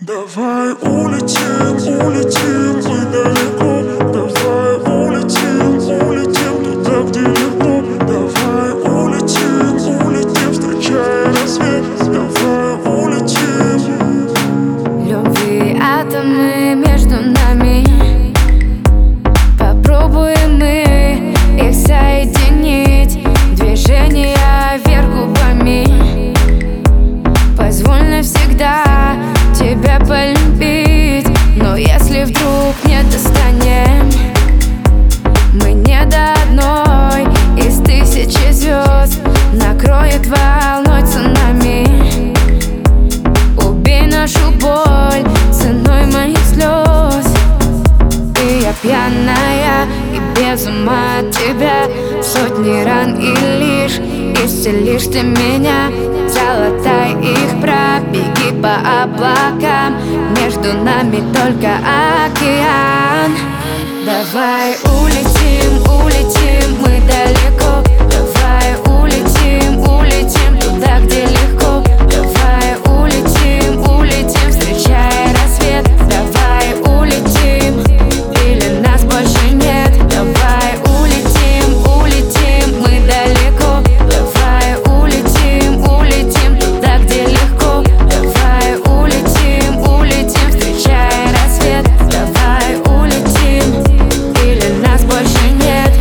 Давай улетим, улетим мы далеко. Давай улетим туда, где легко. Давай улетим, улетим, встречая рассвет. Давай улетим. Любви атомы между нами, попробуем мы их соединить. Движение вверх губами, позволь навсегда тебя полюбить. Но если вдруг не достанем, мы не до одной из тысячи звезд. Накроет волной цунами. Убей нашу боль ценой моих слез. И я пьяная и без ума от тебя. Сотни ран и лишь исцелишь ты меня. Залатай их, пробеги по облакам. Между нами только океан. Давай улетим, улетим мы далеко. Давай улетим, улетим туда, где легко. Давай улетим, улетим, встречая рассвет. Давай улетим, или нас больше нет. Давай улетим, улетим мы далеко. Давай улетим, улетим туда, где легко. Давай улетим, улетим, встречая рассвет. Давай улетим, или нас больше нет.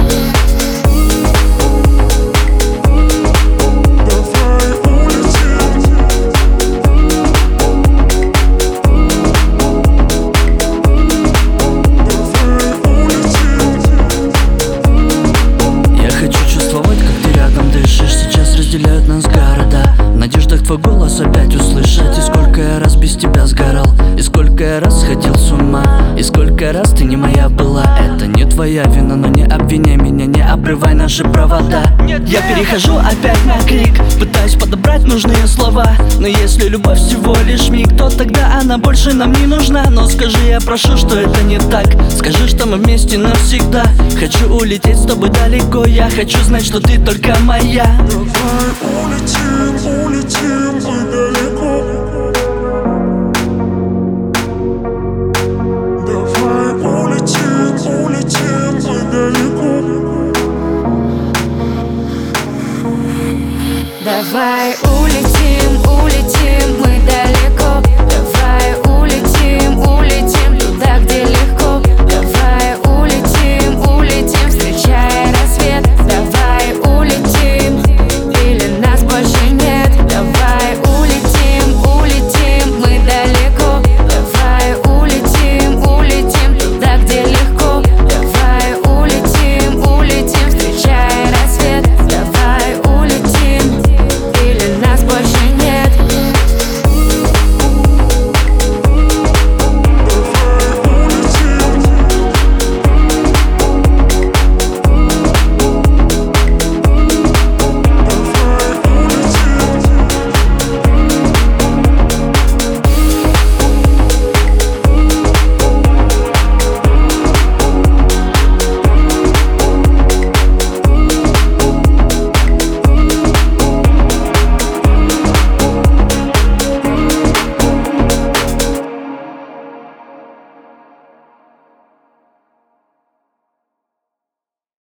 Разделяют нас города. В надеждах твой голос опять услышать. И сколько я раз без тебя сгорал, и сколько я раз сходил с ума, и сколько раз ты не моя была. Это не твоя вина, но не обвиняй меня, не обрывай наши провода. Я перехожу опять на крик, пытаюсь подобрать нужные слова. Но если любовь всего лишь миг, то тогда она больше нам не нужна. Но скажи, я прошу, что это не так. Скажи, что мы вместе навсегда. Хочу улететь с тобой далеко. Я хочу знать, что ты только моя. Давай улетим, улетим мы далеко.